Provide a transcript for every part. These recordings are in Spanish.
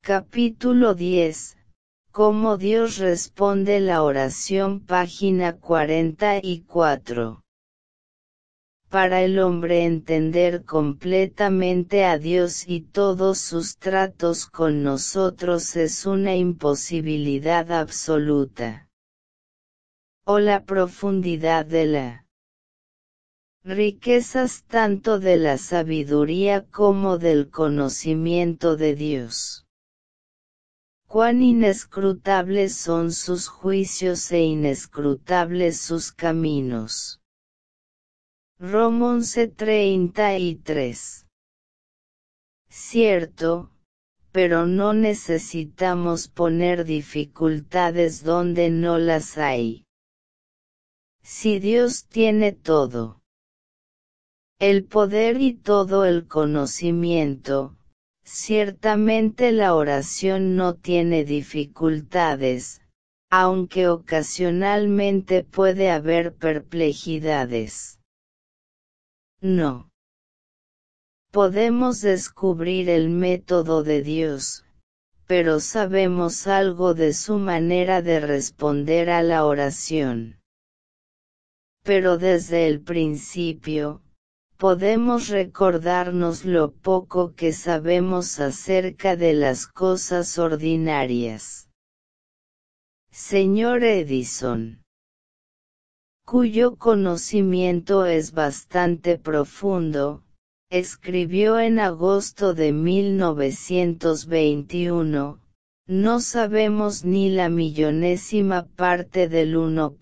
Capítulo 10. Cómo Dios responde la oración, página 44. Para el hombre entender completamente a Dios y todos sus tratos con nosotros es una imposibilidad absoluta. O la profundidad de la riquezas tanto de la sabiduría como del conocimiento de Dios. Cuán inescrutables son sus juicios e inescrutables sus caminos. Rom 11:33. Cierto, pero no necesitamos poner dificultades donde no las hay. Si Dios tiene todo el poder y todo el conocimiento, ciertamente la oración no tiene dificultades, aunque ocasionalmente puede haber perplejidades. No podemos descubrir el método de Dios, pero sabemos algo de su manera de responder a la oración. Pero desde el principio, podemos recordarnos lo poco que sabemos acerca de las cosas ordinarias. Señor Edison, cuyo conocimiento es bastante profundo, escribió en agosto de 1921, no sabemos ni la millonésima parte del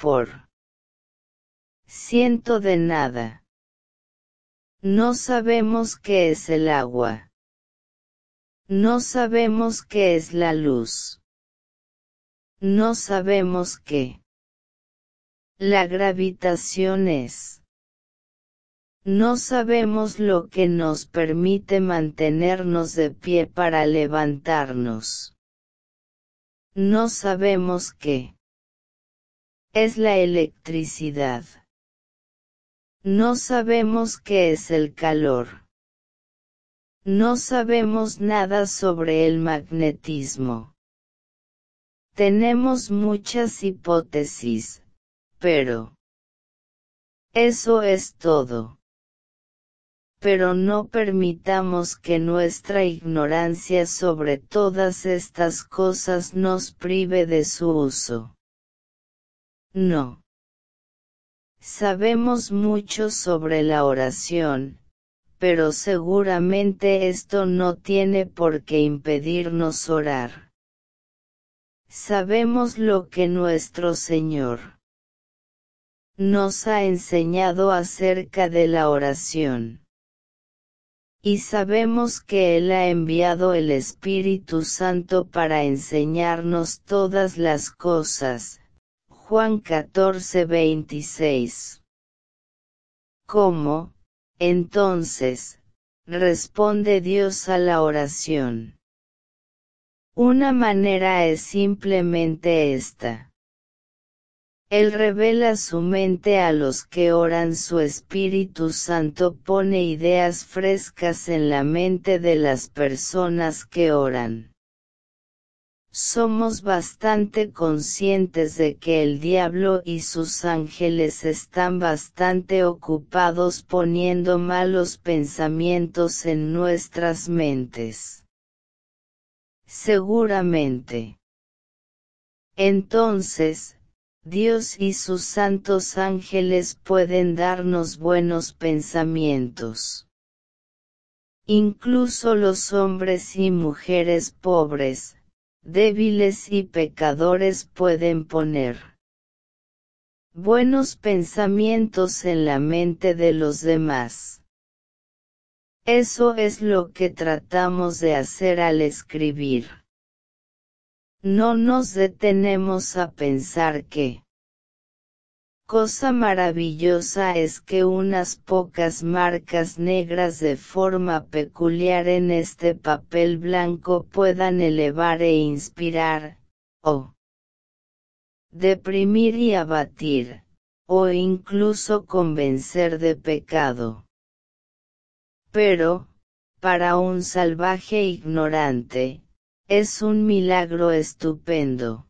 1% de nada. No sabemos qué es el agua. No sabemos qué es la luz. No sabemos qué la gravitación es. No sabemos lo que nos permite mantenernos de pie para levantarnos. No sabemos qué es la electricidad. No sabemos qué es el calor. No sabemos nada sobre el magnetismo. Tenemos muchas hipótesis, pero eso es todo. Pero no permitamos que nuestra ignorancia sobre todas estas cosas nos prive de su uso. No. Sabemos mucho sobre la oración, pero seguramente esto no tiene por qué impedirnos orar. Sabemos lo que nuestro Señor nos ha enseñado acerca de la oración. Y sabemos que Él ha enviado el Espíritu Santo para enseñarnos todas las cosas. Juan 14:26. ¿Cómo, entonces, responde Dios a la oración? Una manera es simplemente esta. Él revela su mente a los que oran, su Espíritu Santo pone ideas frescas en la mente de las personas que oran. Somos bastante conscientes de que el diablo y sus ángeles están bastante ocupados poniendo malos pensamientos en nuestras mentes. Seguramente. Entonces, Dios y sus santos ángeles pueden darnos buenos pensamientos. Incluso los hombres y mujeres pobres, débiles y pecadores pueden poner buenos pensamientos en la mente de los demás. Eso es lo que tratamos de hacer al escribir. No nos detenemos a pensar qué cosa maravillosa es que unas pocas marcas negras de forma peculiar en este papel blanco puedan elevar e inspirar, o deprimir y abatir, o incluso convencer de pecado. Pero, para un salvaje ignorante, es un milagro estupendo.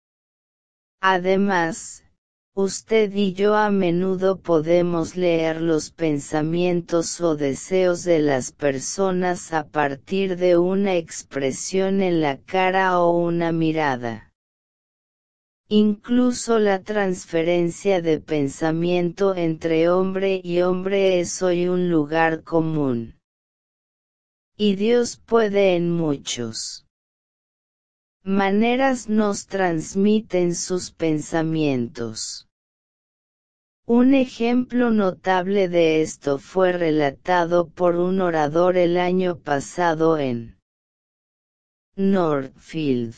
Además, usted y yo a menudo podemos leer los pensamientos o deseos de las personas a partir de una expresión en la cara o una mirada. Incluso la transferencia de pensamiento entre hombre y hombre es hoy un lugar común. Y Dios puede en muchos maneras nos transmiten sus pensamientos. Un ejemplo notable de esto fue relatado por un orador el año pasado en Northfield.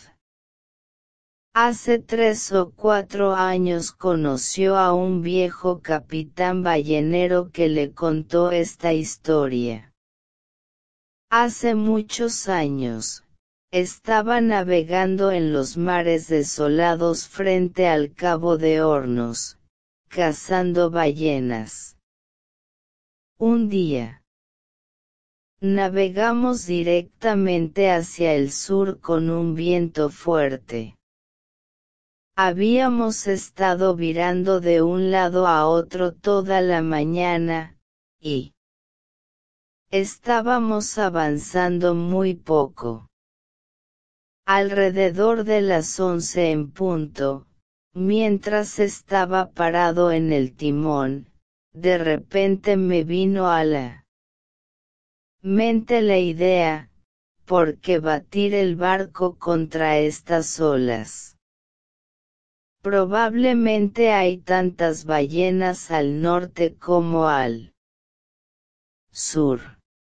Hace 3 o 4 años conoció a un viejo capitán ballenero que le contó esta historia. Hace muchos años, estaba navegando en los mares desolados frente al Cabo de Hornos, cazando ballenas. Un día, navegamos directamente hacia el sur con un viento fuerte. Habíamos estado virando de un lado a otro toda la mañana, y estábamos avanzando muy poco. Alrededor de las 11 en punto, mientras estaba parado en el timón, de repente me vino a la mente la idea, ¿por qué batir el barco contra estas olas? Probablemente hay tantas ballenas al norte como al sur.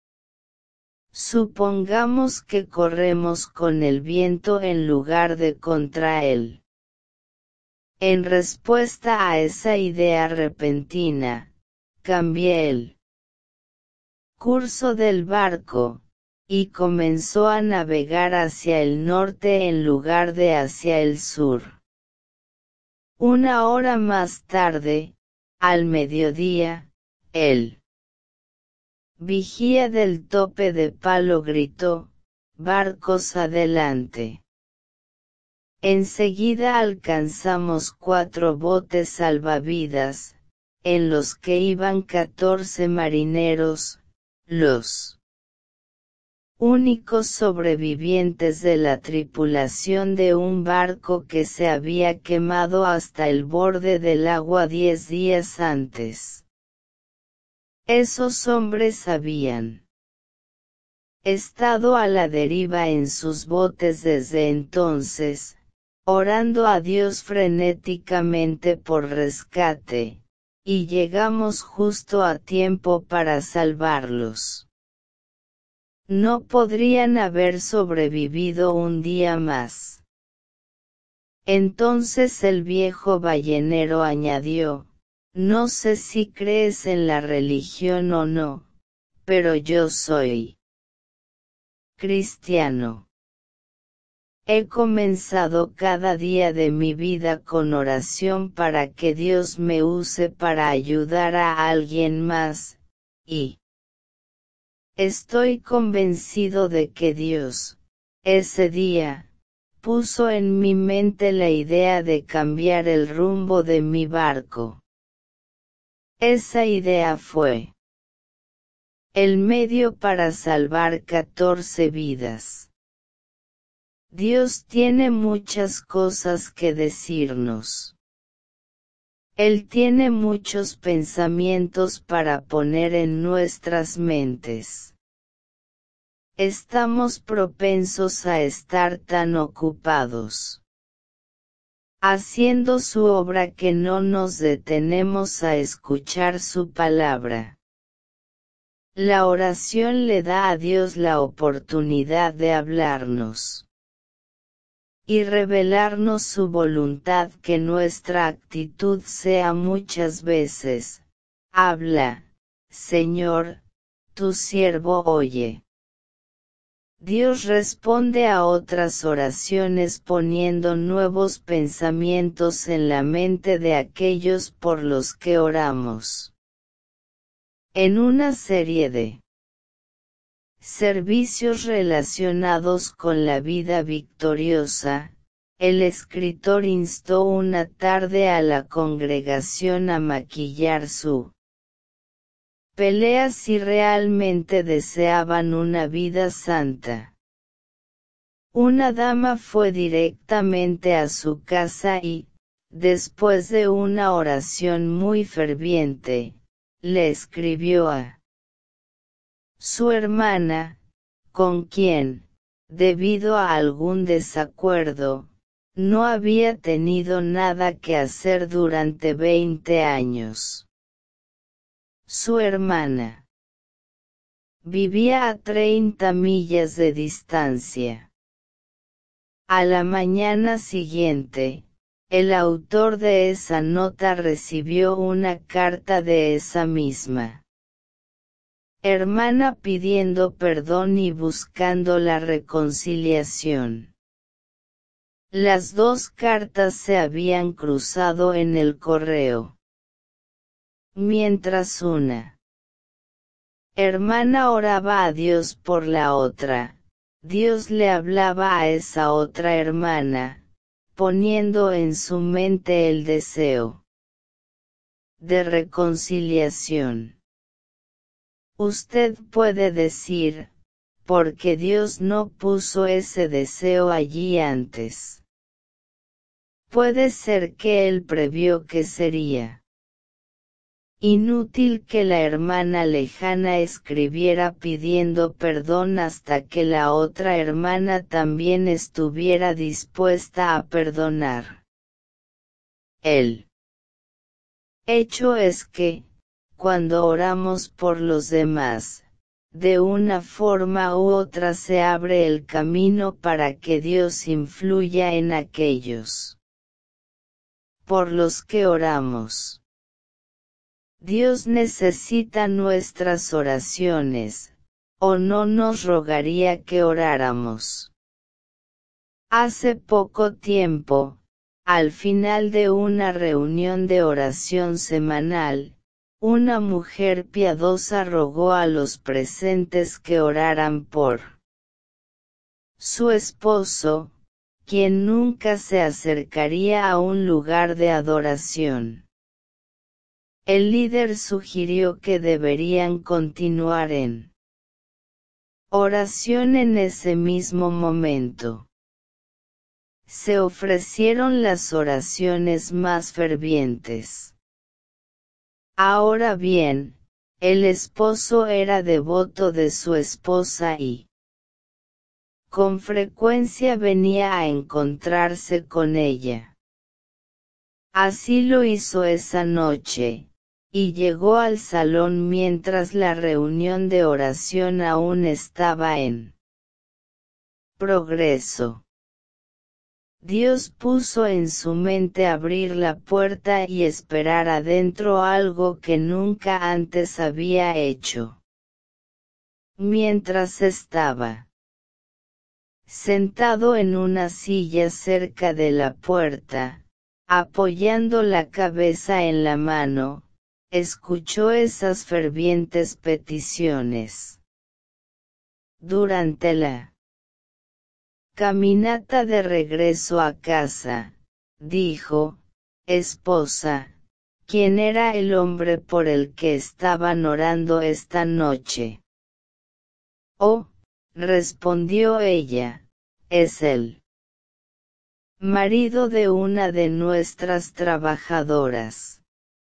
Supongamos que corremos con el viento en lugar de contra él. En respuesta a esa idea repentina, cambié el curso del barco, y comenzó a navegar hacia el norte en lugar de hacia el sur. Una hora más tarde, al mediodía, el vigía del tope de palo gritó, «Barcos adelante». Enseguida alcanzamos 4 botes salvavidas, en los que iban 14 marineros, los únicos sobrevivientes de la tripulación de un barco que se había quemado hasta el borde del agua 10 días antes. Esos hombres habían estado a la deriva en sus botes desde entonces, orando a Dios frenéticamente por rescate, y llegamos justo a tiempo para salvarlos. No podrían haber sobrevivido un día más. Entonces el viejo ballenero añadió, «No sé si crees en la religión o no, pero yo soy cristiano. He comenzado cada día de mi vida con oración para que Dios me use para ayudar a alguien más, y estoy convencido de que Dios, ese día, puso en mi mente la idea de cambiar el rumbo de mi barco. Esa idea fue el medio para salvar 14 vidas. Dios tiene muchas cosas que decirnos. Él tiene muchos pensamientos para poner en nuestras mentes. Estamos propensos a estar tan ocupados haciendo su obra que no nos detenemos a escuchar su palabra. La oración le da a Dios la oportunidad de hablarnos y revelarnos su voluntad, que nuestra actitud sea muchas veces, «Habla, Señor, tu siervo oye». Dios responde a otras oraciones poniendo nuevos pensamientos en la mente de aquellos por los que oramos. En una serie de servicios relacionados con la vida victoriosa, el escritor instó una tarde a la congregación a maquillar su pelea si realmente deseaban una vida santa. Una dama fue directamente a su casa y, después de una oración muy ferviente, le escribió a su hermana, con quien, debido a algún desacuerdo, no había tenido nada que hacer durante 20 años. Su hermana vivía a 30 millas de distancia. A la mañana siguiente, el autor de esa nota recibió una carta de esa misma hermana pidiendo perdón y buscando la reconciliación. Las dos cartas se habían cruzado en el correo. Mientras una hermana oraba a Dios por la otra, Dios le hablaba a esa otra hermana, poniendo en su mente el deseo de reconciliación. Usted puede decir, ¿por qué Dios no puso ese deseo allí antes? Puede ser que Él previó que sería inútil que la hermana lejana escribiera pidiendo perdón hasta que la otra hermana también estuviera dispuesta a perdonar. El hecho es que, cuando oramos por los demás, de una forma u otra se abre el camino para que Dios influya en aquellos por los que oramos. Dios necesita nuestras oraciones, o no nos rogaría que oráramos. Hace poco tiempo, al final de una reunión de oración semanal, una mujer piadosa rogó a los presentes que oraran por su esposo, quien nunca se acercaría a un lugar de adoración. El líder sugirió que deberían continuar en oración en ese mismo momento. Se ofrecieron las oraciones más fervientes. Ahora bien, el esposo era devoto de su esposa y con frecuencia venía a encontrarse con ella. Así lo hizo esa noche, y llegó al salón mientras la reunión de oración aún estaba en progreso. Dios puso en su mente abrir la puerta y esperar adentro algo que nunca antes había hecho. Mientras estaba sentado en una silla cerca de la puerta, apoyando la cabeza en la mano, escuchó esas fervientes peticiones. Durante la caminata de regreso a casa, dijo, esposa, ¿quién era el hombre por el que estaban orando esta noche? Oh, respondió ella, es el marido de una de nuestras trabajadoras.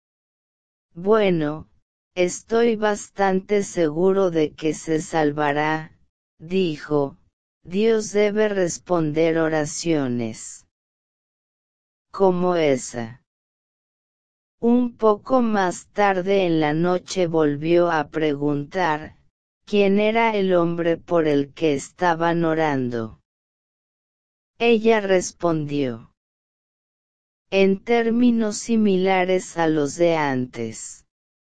Bueno, estoy bastante seguro de que se salvará, dijo. Dios debe responder oraciones como esa. Un poco más tarde en la noche volvió a preguntar, ¿quién era el hombre por el que estaban orando? Ella respondió en términos similares a los de antes.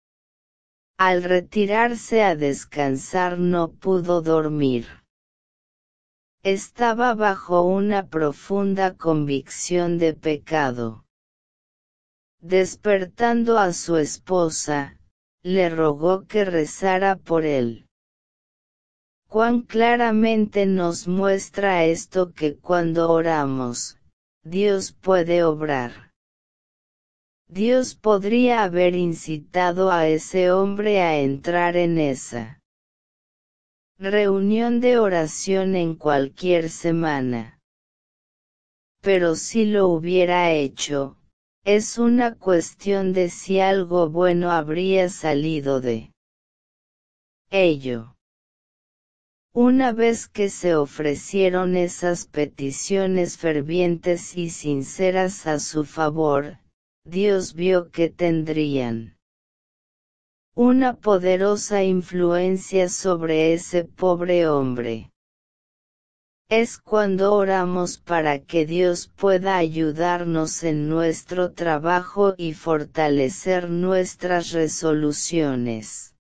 Al retirarse a descansar no pudo dormir. Estaba bajo una profunda convicción de pecado. Despertando a su esposa, le rogó que rezara por él. Cuán claramente nos muestra esto que cuando oramos, Dios puede obrar. Dios podría haber incitado a ese hombre a entrar en esa reunión de oración en cualquier semana. Pero si lo hubiera hecho, es una cuestión de si algo bueno habría salido de ello. Una vez que se ofrecieron esas peticiones fervientes y sinceras a su favor, Dios vio que tendrían una poderosa influencia sobre ese pobre hombre. Es cuando oramos para que Dios pueda ayudarnos en nuestro trabajo y fortalecer nuestras resoluciones.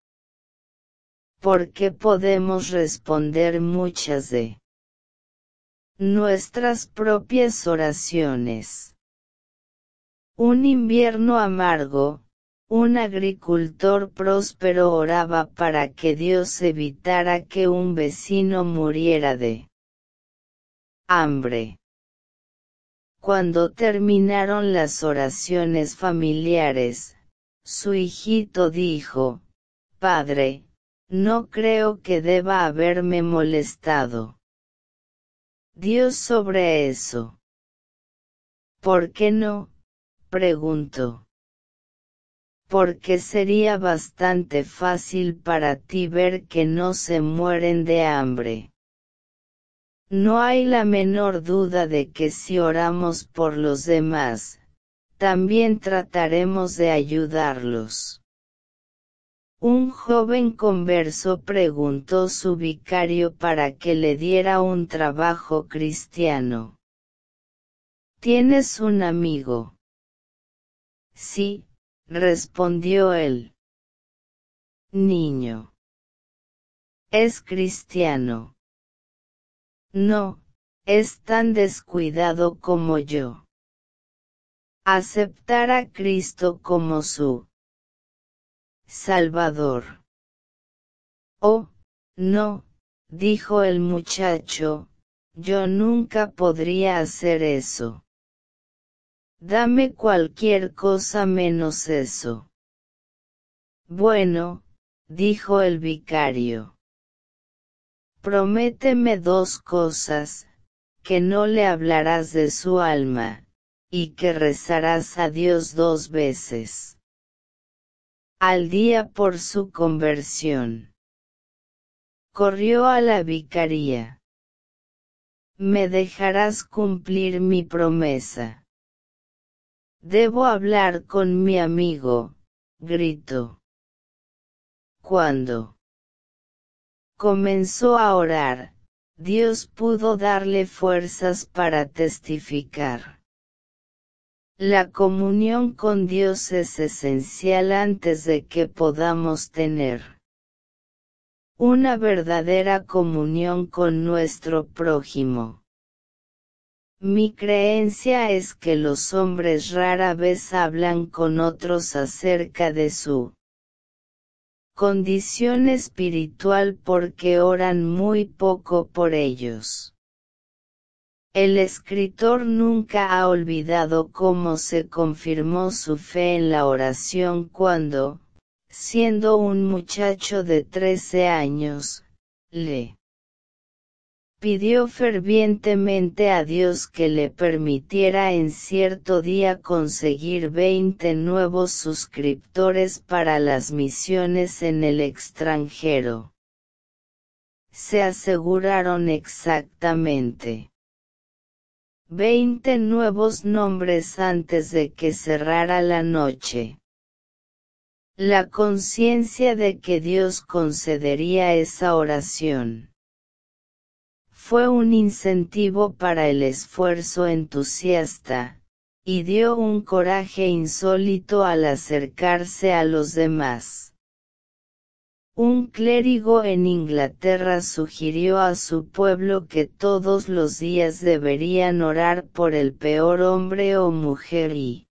Porque podemos responder muchas de nuestras propias oraciones. Un invierno amargo, un agricultor próspero oraba para que Dios evitara que un vecino muriera de hambre. Cuando terminaron las oraciones familiares, su hijito dijo: «Padre, no creo que deba haberme molestado Dios sobre eso». «¿Por qué no?», preguntó. «Porque sería bastante fácil para ti ver que no se mueren de hambre. No hay la menor duda de que si oramos por los demás, también trataremos de ayudarlos». Un joven converso preguntó su vicario para que le diera un trabajo cristiano. ¿Tienes un amigo? Sí, respondió él. Niño. ¿Es cristiano? No, es tan descuidado como yo. Aceptar a Cristo como su Salvador. Oh, no, dijo el muchacho, yo nunca podría hacer eso. Dame cualquier cosa menos eso. Bueno, dijo el vicario. Prométeme 2 cosas, que no le hablarás de su alma, y que rezarás a Dios 2 veces al día por su conversión. Corrió a la vicaría. ¿Me dejarás cumplir mi promesa? Debo hablar con mi amigo, gritó. Cuando comenzó a orar, Dios pudo darle fuerzas para testificar. La comunión con Dios es esencial antes de que podamos tener una verdadera comunión con nuestro prójimo. Mi creencia es que los hombres rara vez hablan con otros acerca de su condición espiritual porque oran muy poco por ellos. El escritor nunca ha olvidado cómo se confirmó su fe en la oración cuando, siendo un muchacho de 13 años, le pidió fervientemente a Dios que le permitiera en cierto día conseguir 20 nuevos suscriptores para las misiones en el extranjero. Se aseguraron exactamente 20 nuevos nombres antes de que cerrara la noche. La conciencia de que Dios concedería esa oración fue un incentivo para el esfuerzo entusiasta, y dio un coraje insólito al acercarse a los demás. Un clérigo en Inglaterra sugirió a su pueblo que todos los días deberían orar por el peor hombre o mujer y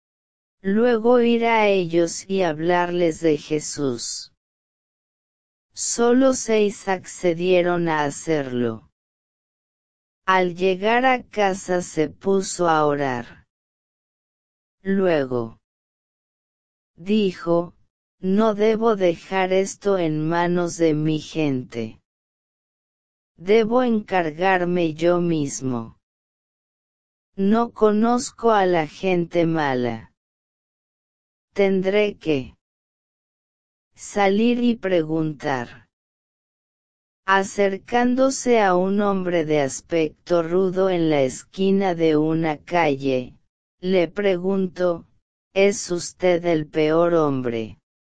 luego ir a ellos y hablarles de Jesús. Solo 6 accedieron a hacerlo. Al llegar a casa se puso a orar. Luego dijo, no debo dejar esto en manos de mi gente. Debo encargarme yo mismo. No conozco a la gente mala. Tendré que salir y preguntar. Acercándose a un hombre de aspecto rudo en la esquina de una calle, le preguntó, ¿es usted el peor hombre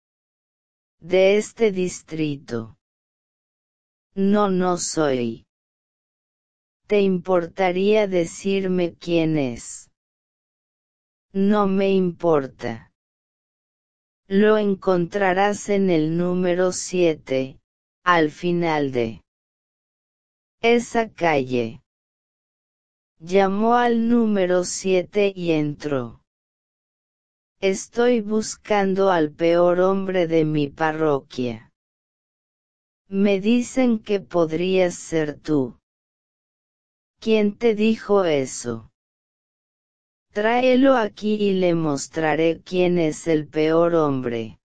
de este distrito? No, no soy. ¿Te importaría decirme quién es? No me importa. Lo encontrarás en el número 7, al final de esa calle. Llamó al número 7 y entró. Estoy buscando al peor hombre de mi parroquia. Me dicen que podrías ser tú. ¿Quién te dijo eso? Tráelo aquí y le mostraré quién es el peor hombre.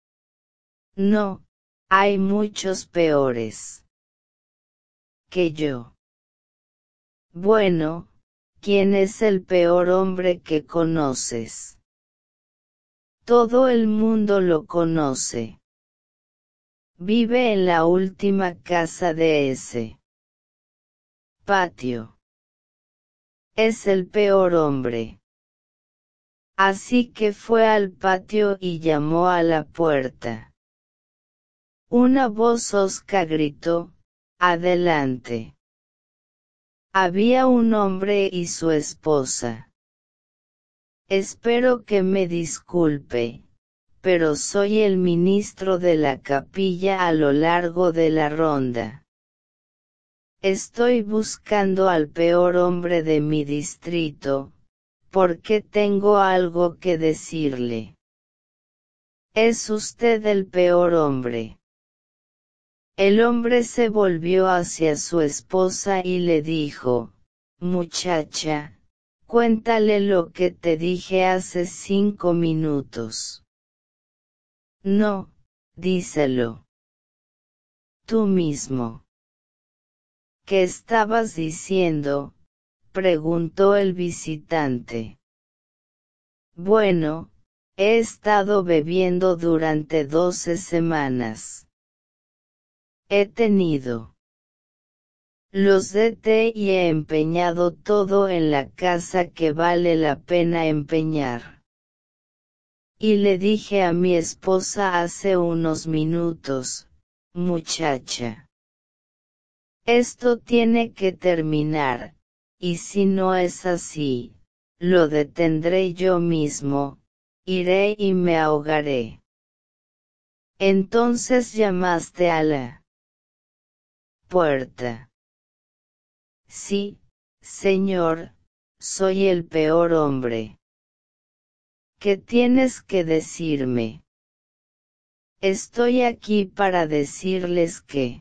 No, hay muchos peores que yo. Bueno, ¿quién es el peor hombre que conoces? Todo el mundo lo conoce. Vive en la última casa de ese patio. Es el peor hombre. Así que fue al patio y llamó a la puerta. Una voz hosca gritó, adelante. Había un hombre y su esposa. Espero que me disculpe, pero soy el ministro de la capilla a lo largo de la ronda. Estoy buscando al peor hombre de mi distrito, porque tengo algo que decirle. ¿Es usted el peor hombre? El hombre se volvió hacia su esposa y le dijo, muchacha, cuéntale lo que te dije hace 5 minutos. No, díselo. Tú mismo. ¿Qué estabas diciendo?, preguntó el visitante. Bueno, he estado bebiendo durante 12 semanas. He tenido los DT y he empeñado todo en la casa que vale la pena empeñar. Y le dije a mi esposa hace unos minutos, muchacha. Esto tiene que terminar, y si no es así, lo detendré yo mismo, iré y me ahogaré. Entonces llamaste a la puerta. Sí, señor, soy el peor hombre. ¿Qué tienes que decirme? Estoy aquí para decirles que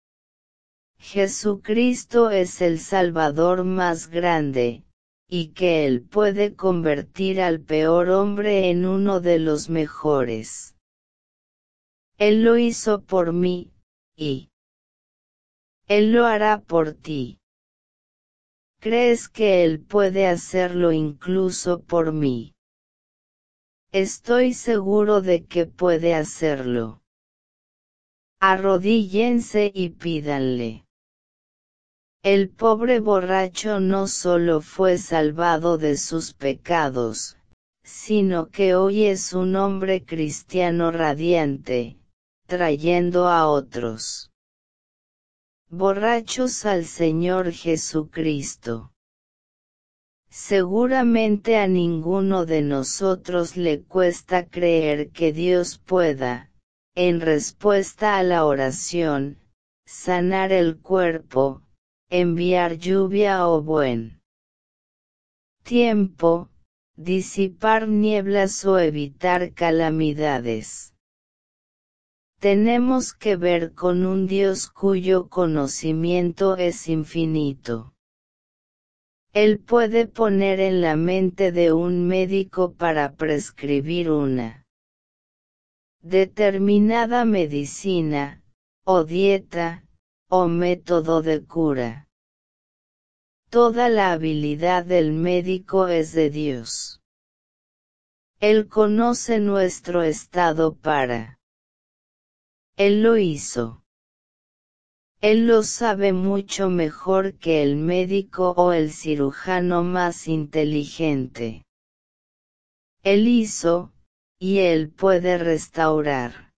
Jesucristo es el Salvador más grande, y que Él puede convertir al peor hombre en uno de los mejores. Él lo hizo por mí, y Él lo hará por ti. ¿Crees que Él puede hacerlo incluso por mí? Estoy seguro de que puede hacerlo. Arrodíllense y pídanle. El pobre borracho no solo fue salvado de sus pecados, sino que hoy es un hombre cristiano radiante, trayendo a otros borrachos al Señor Jesucristo. Seguramente a ninguno de nosotros le cuesta creer que Dios pueda, en respuesta a la oración, sanar el cuerpo, enviar lluvia o buen tiempo, disipar nieblas o evitar calamidades. tenemos que ver con un Dios cuyo conocimiento es infinito. Él puede poner en la mente de un médico para prescribir una determinada medicina, o dieta, o método de cura. Toda la habilidad del médico es de Dios. Él conoce nuestro estado para. Él lo hizo. Él lo sabe mucho mejor que el médico o el cirujano más inteligente. Él hizo, y Él puede restaurar.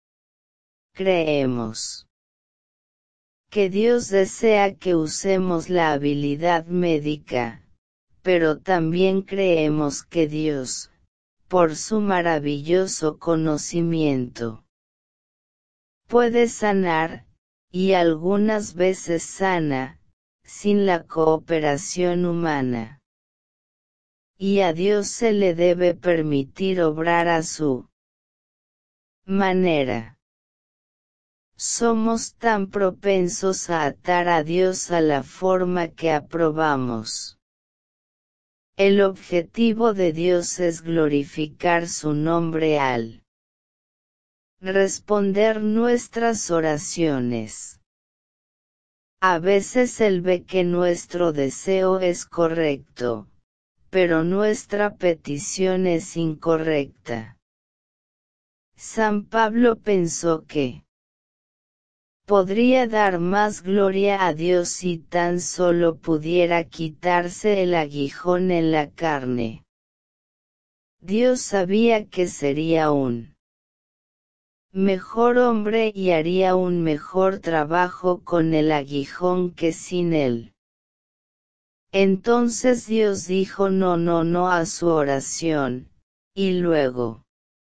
Creemos que Dios desea que usemos la habilidad médica, pero también creemos que Dios, por su maravilloso conocimiento, puede sanar, y algunas veces sana, sin la cooperación humana. Y a Dios se le debe permitir obrar a su manera. Somos tan propensos a atar a Dios a la forma que aprobamos. El objetivo de Dios es glorificar su nombre al responder nuestras oraciones. A veces Él ve que nuestro deseo es correcto, pero nuestra petición es incorrecta. San Pablo pensó que podría dar más gloria a Dios si tan solo pudiera quitarse el aguijón en la carne. Dios sabía que sería un mejor hombre y haría un mejor trabajo con el aguijón que sin él. Entonces Dios dijo no a su oración, y luego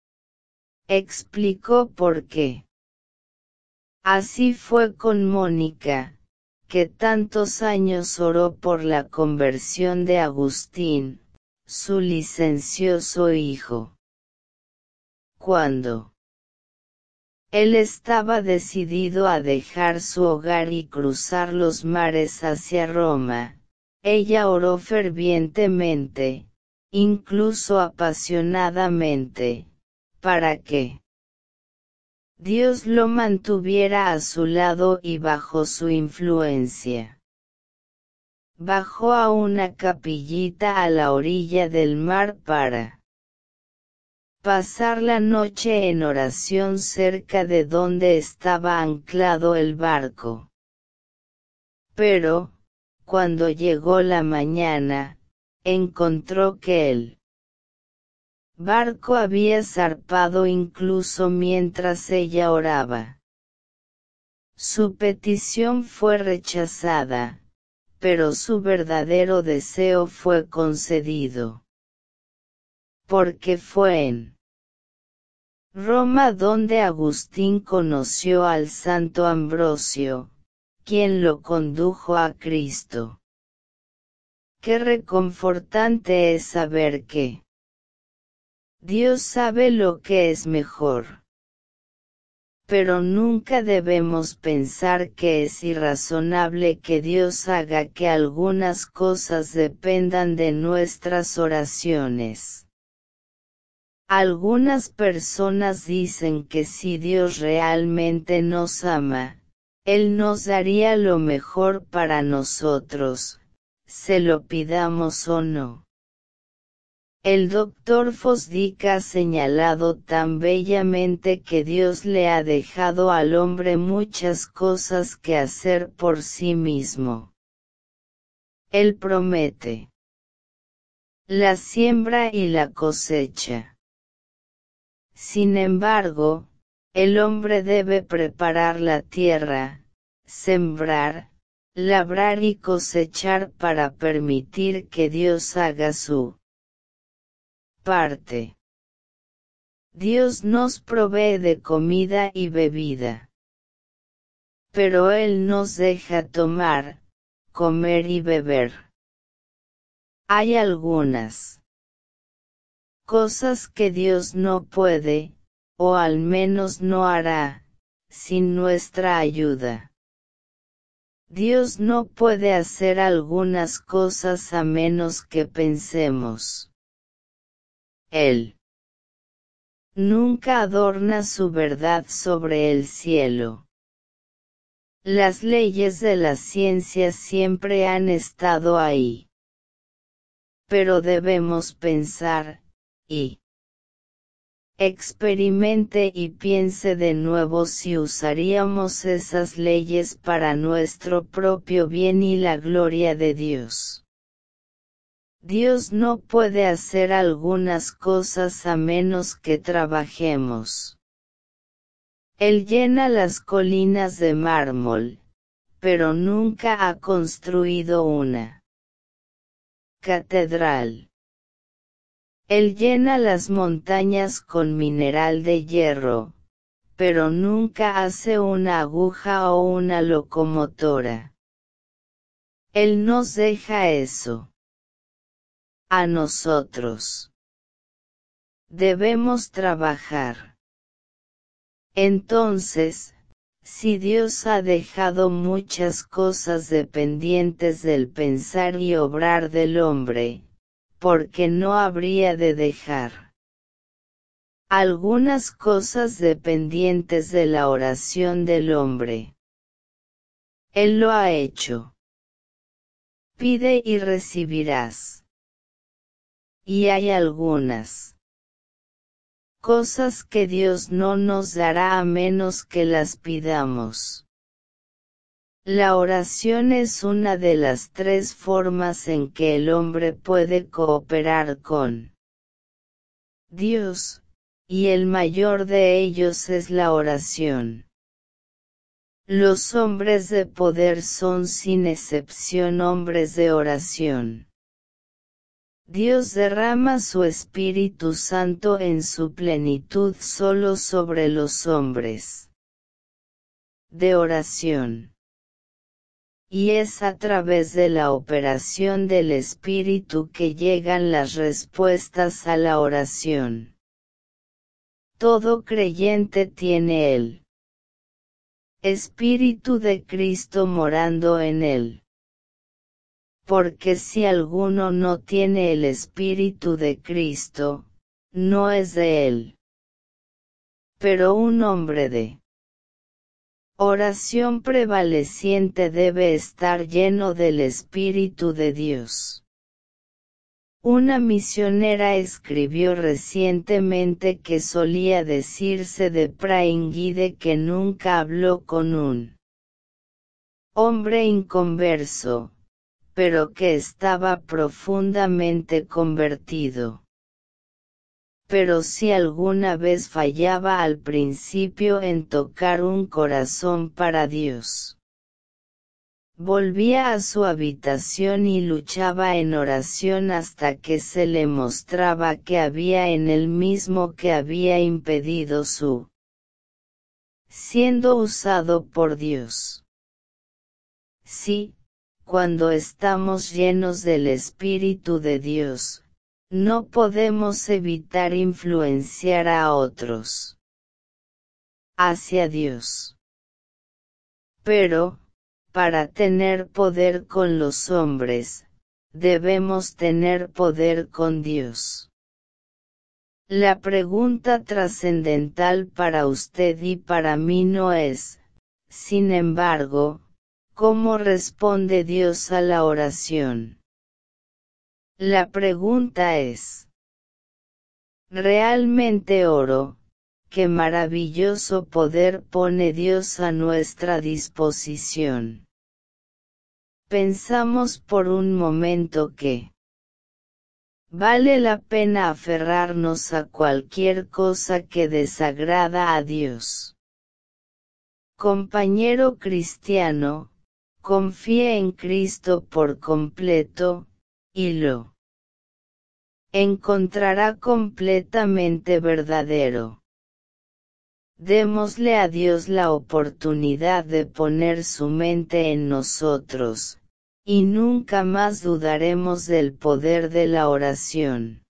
explicó por qué. Así fue con Mónica, que tantos años oró por la conversión de Agustín, su licencioso hijo. Cuando él estaba decidido a dejar su hogar y cruzar los mares hacia Roma, ella oró fervientemente, incluso apasionadamente, para que Dios lo mantuviera a su lado y bajo su influencia. Bajó a una capillita a la orilla del mar para pasar la noche en oración cerca de donde estaba anclado el barco. Pero, cuando llegó la mañana, encontró que el barco había zarpado incluso mientras ella oraba. Su petición fue rechazada, pero su verdadero deseo fue concedido. Porque fue en Roma donde Agustín conoció al santo Ambrosio, quien lo condujo a Cristo. Qué reconfortante es saber que Dios sabe lo que es mejor. Pero nunca debemos pensar que es irrazonable que Dios haga que algunas cosas dependan de nuestras oraciones. Algunas personas dicen que si Dios realmente nos ama, Él nos daría lo mejor para nosotros, se lo pidamos o no. El Dr. Fosdick ha señalado tan bellamente que Dios le ha dejado al hombre muchas cosas que hacer por sí mismo. Él promete la siembra y la cosecha. Sin embargo, el hombre debe preparar la tierra, sembrar, labrar y cosechar para permitir que Dios haga su parte. Dios nos provee de comida y bebida. Pero Él nos deja tomar, comer y beber. Hay algunas cosas que Dios no puede, o al menos no hará, sin nuestra ayuda. Dios no puede hacer algunas cosas a menos que pensemos. Él nunca adorna su verdad sobre el cielo. Las leyes de la ciencia siempre han estado ahí. Pero debemos pensar, y experimente y piense de nuevo si usaríamos esas leyes para nuestro propio bien y la gloria de Dios. Dios no puede hacer algunas cosas a menos que trabajemos. Él llena las colinas de mármol, pero nunca ha construido una catedral. Él llena las montañas con mineral de hierro, pero nunca hace una aguja o una locomotora. Él nos deja eso a nosotros. Debemos trabajar. Entonces, si Dios ha dejado muchas cosas dependientes del pensar y obrar del hombre, ¿por qué no habría de dejar algunas cosas dependientes de la oración del hombre? Él lo ha hecho. Pide y recibirás. Y hay algunas cosas que Dios no nos dará a menos que las pidamos. La oración es una de las 3 formas en que el hombre puede cooperar con Dios, y el mayor de ellos es la oración. Los hombres de poder son sin excepción hombres de oración. Dios derrama su Espíritu Santo en su plenitud solo sobre los hombres de oración. Y es a través de la operación del Espíritu que llegan las respuestas a la oración. Todo creyente tiene el Espíritu de Cristo morando en él. Porque si alguno no tiene el Espíritu de Cristo, no es de él. Pero un hombre de oración prevaleciente debe estar lleno del Espíritu de Dios. Una misionera escribió recientemente que solía decirse de Prainguide que nunca habló con un hombre inconverso, pero que estaba profundamente convertido. Pero si alguna vez fallaba al principio en tocar un corazón para Dios, volvía a su habitación y luchaba en oración hasta que se le mostraba que había en él mismo que había impedido su siendo usado por Dios. Sí, cuando estamos llenos del Espíritu de Dios, no podemos evitar influenciar a otros hacia Dios. Pero, para tener poder con los hombres, debemos tener poder con Dios. La pregunta trascendental para usted y para mí no es, sin embargo, ¿cómo responde Dios a la oración? La pregunta es, ¿realmente oro? Qué maravilloso poder pone Dios a nuestra disposición. Pensamos por un momento que vale la pena aferrarnos a cualquier cosa que desagrada a Dios. Compañero cristiano, confíe en Cristo por completo, y lo encontrará completamente verdadero. Démosle a Dios la oportunidad de poner su mente en nosotros, y nunca más dudaremos del poder de la oración.